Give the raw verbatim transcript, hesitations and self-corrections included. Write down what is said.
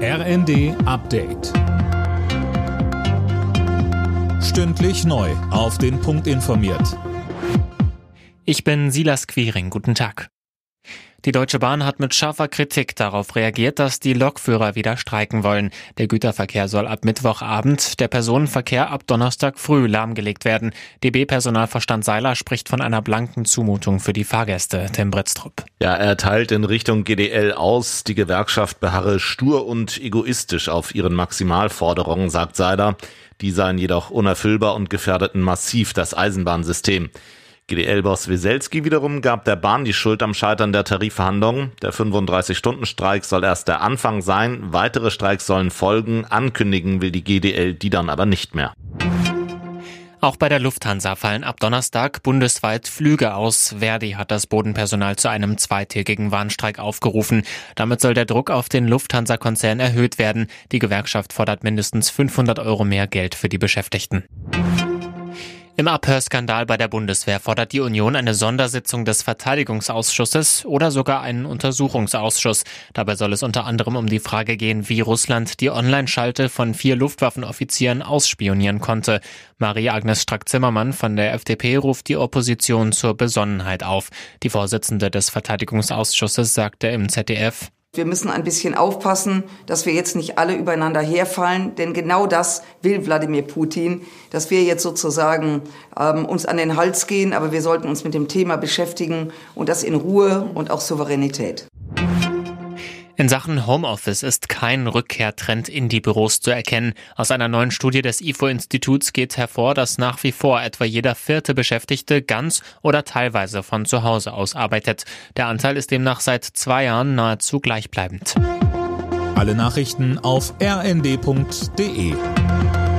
R N D Update. Stündlich neu auf den Punkt informiert. Ich bin Silas Quiring. Guten Tag. Die Deutsche Bahn hat mit scharfer Kritik darauf reagiert, dass die Lokführer wieder streiken wollen. Der Güterverkehr soll ab Mittwochabend, der Personenverkehr ab Donnerstag früh lahmgelegt werden. D B-Personalvorstand Seiler spricht von einer blanken Zumutung für die Fahrgäste. Tim Britztrup. Ja, er teilt in Richtung G D L aus, die Gewerkschaft beharre stur und egoistisch auf ihren Maximalforderungen, sagt Seiler. Die seien jedoch unerfüllbar und gefährdeten massiv das Eisenbahnsystem. G D L-Boss Weselski wiederum gab der Bahn die Schuld am Scheitern der Tarifverhandlungen. Der fünfunddreißig-Stunden-Streik soll erst der Anfang sein, weitere Streiks sollen folgen, ankündigen will die G D L die dann aber nicht mehr. Auch bei der Lufthansa fallen ab Donnerstag bundesweit Flüge aus. Verdi hat das Bodenpersonal zu einem zweitägigen Warnstreik aufgerufen. Damit soll der Druck auf den Lufthansa-Konzern erhöht werden. Die Gewerkschaft fordert mindestens fünfhundert Euro mehr Geld für die Beschäftigten. Im Abhörskandal bei der Bundeswehr fordert die Union eine Sondersitzung des Verteidigungsausschusses oder sogar einen Untersuchungsausschuss. Dabei soll es unter anderem um die Frage gehen, wie Russland die Online-Schalte von vier Luftwaffenoffizieren ausspionieren konnte. Marie-Agnes Strack-Zimmermann von der F D P ruft die Opposition zur Besonnenheit auf. Die Vorsitzende des Verteidigungsausschusses sagte im Z D F: Wir müssen ein bisschen aufpassen, dass wir jetzt nicht alle übereinander herfallen, denn genau das will Wladimir Putin, dass wir jetzt sozusagen ähm, uns an den Hals gehen, aber wir sollten uns mit dem Thema beschäftigen und das in Ruhe und auch Souveränität. In Sachen Homeoffice ist kein Rückkehrtrend in die Büros zu erkennen. Aus einer neuen Studie des I F O-Instituts geht hervor, dass nach wie vor etwa jeder vierte Beschäftigte ganz oder teilweise von zu Hause aus arbeitet. Der Anteil ist demnach seit zwei Jahren nahezu gleichbleibend. Alle Nachrichten auf r n d punkt d e.